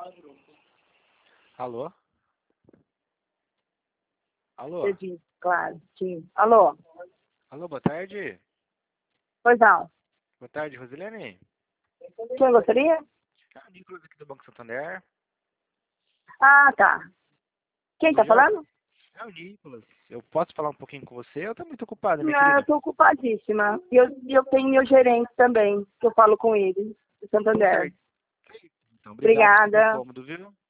Alô? Alô? Entendi, claro, sim. Alô? Alô, boa tarde. Pois não. Boa tarde, Rosilene. Quem gostaria? É o Nicolas aqui do Banco Santander. Ah, tá. Quem Tudo tá jóia? falando? É o Nicolas. Eu posso falar um pouquinho com você? Eu tô muito ocupado, minha Não, eu querida. tô ocupadíssima. E eu tenho meu gerente também, que eu falo com ele, do Tudo Santander. certo. Então, obrigado por ser Obrigada. incômodo, viu?